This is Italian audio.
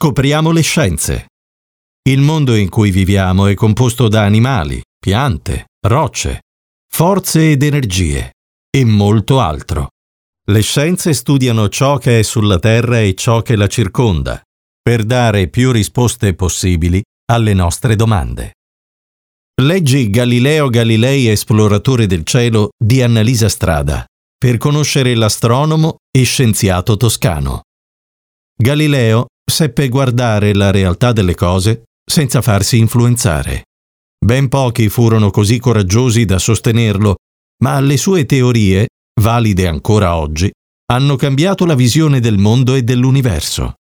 Scopriamo le scienze. Il mondo in cui viviamo è composto da animali, piante, rocce, forze ed energie e molto altro. Le scienze studiano ciò che è sulla Terra e ciò che la circonda, per dare più risposte possibili alle nostre domande. Leggi Galileo Galilei, esploratore del cielo di Annalisa Strada, per conoscere l'astronomo e scienziato toscano. Galileo seppe guardare la realtà delle cose senza farsi influenzare. Ben pochi furono così coraggiosi da sostenerlo, ma le sue teorie, valide ancora oggi, hanno cambiato la visione del mondo e dell'universo.